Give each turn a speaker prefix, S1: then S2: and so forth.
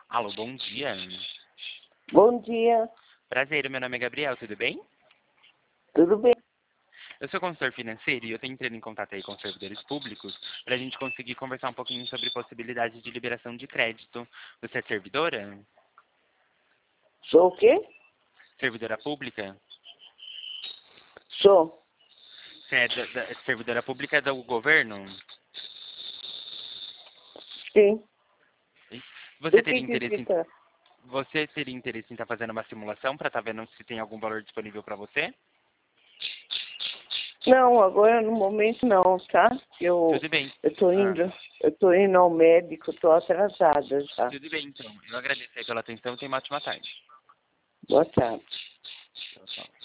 S1: Alô, bom dia.
S2: Bom dia,
S1: Prazer, meu nome é Gabriel, tudo bem?
S2: tudo bem?
S1: Eu sou consultor financeiro e eu tenho entrado em contato aí com os servidores públicos para a gente conseguir conversar um pouquinho sobre possibilidades de liberação de crédito. Você é servidora?
S2: Sou o quê?
S1: Servidora pública?
S2: Sou.
S1: Você é servidora pública do governo?
S2: Sim.
S1: Você
S2: Do
S1: teria
S2: que
S1: interesse
S2: se
S1: em,
S2: trata?
S1: você teria interesse em estar fazendo uma simulação para estar vendo se tem algum valor disponível para você?
S2: Não, agora no momento não, tá? Eu,
S1: Tudo bem.
S2: eu tô
S1: Ah,
S2: indo, eu tô indo ao médico, tô atrasada já.
S1: tudo bem, então. Eu agradeço aí pela atenção e tenha uma ótima tarde.
S2: Boa tarde.
S1: Tchau, tchau.